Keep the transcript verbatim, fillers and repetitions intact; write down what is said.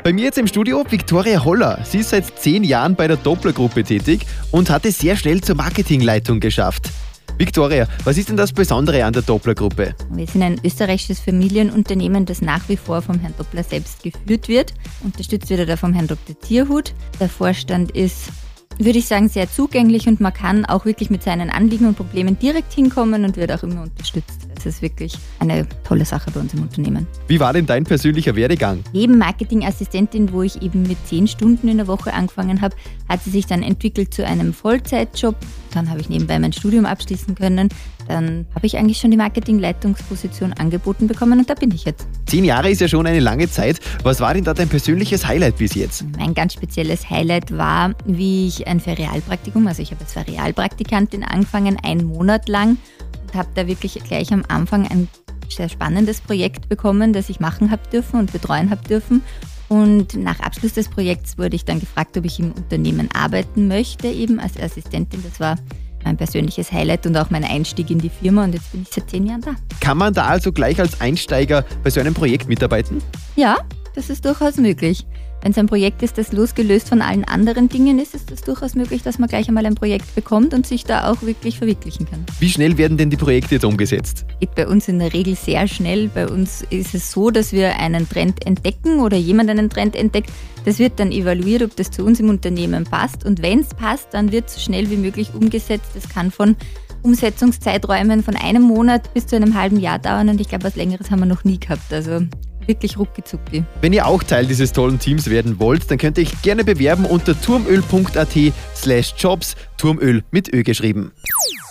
Bei mir jetzt im Studio Viktoria Holler. Sie ist seit zehn Jahren bei der Doppler-Gruppe tätig und hat es sehr schnell zur Marketingleitung geschafft. Viktoria, was ist denn das Besondere an der Doppler-Gruppe? Wir sind ein österreichisches Familienunternehmen, das nach wie vor vom Herrn Doppler selbst geführt wird. Unterstützt wird er da vom Herrn Doktor Tierhut. Der Vorstand ist, würde ich sagen, sehr zugänglich und man kann auch wirklich mit seinen Anliegen und Problemen direkt hinkommen und wird auch immer unterstützt. Das ist wirklich eine tolle Sache bei uns im Unternehmen. Wie war denn dein persönlicher Werdegang? Neben Marketingassistentin, wo ich eben mit zehn Stunden in der Woche angefangen habe, hat sie sich dann entwickelt zu einem Vollzeitjob. Dann habe ich nebenbei mein Studium abschließen können. Dann habe ich eigentlich schon die Marketingleitungsposition angeboten bekommen und da bin ich jetzt. Zehn Jahre ist ja schon eine lange Zeit. Was war denn da dein persönliches Highlight bis jetzt? Mein ganz spezielles Highlight war, wie ich ein Ferialpraktikum, also ich habe als Ferialpraktikantin angefangen, einen Monat lang und habe da wirklich gleich am Anfang ein sehr spannendes Projekt bekommen, das ich machen habe dürfen und betreuen habe dürfen. Und nach Abschluss des Projekts wurde ich dann gefragt, ob ich im Unternehmen arbeiten möchte, eben als Assistentin. Das war mein persönliches Highlight und auch mein Einstieg in die Firma und jetzt bin ich seit zehn Jahren da. Kann man da also gleich als Einsteiger bei so einem Projekt mitarbeiten? Ja, das ist durchaus möglich. Wenn es ein Projekt ist, das losgelöst von allen anderen Dingen ist, ist es durchaus möglich, dass man gleich einmal ein Projekt bekommt und sich da auch wirklich verwirklichen kann. Wie schnell werden denn die Projekte jetzt umgesetzt? Geht bei uns in der Regel sehr schnell. Bei uns ist es so, dass wir einen Trend entdecken oder jemand einen Trend entdeckt. Das wird dann evaluiert, ob das zu uns im Unternehmen passt. Und wenn es passt, dann wird es so schnell wie möglich umgesetzt. Das kann von Umsetzungszeiträumen von einem Monat bis zu einem halben Jahr dauern. Und ich glaube, was Längeres haben wir noch nie gehabt. Also wirklich rucki-zucki. Wenn ihr auch Teil dieses tollen Teams werden wollt, dann könnt ihr euch gerne bewerben unter turmöl punkt at slash jobs, Turmöl mit Ö geschrieben.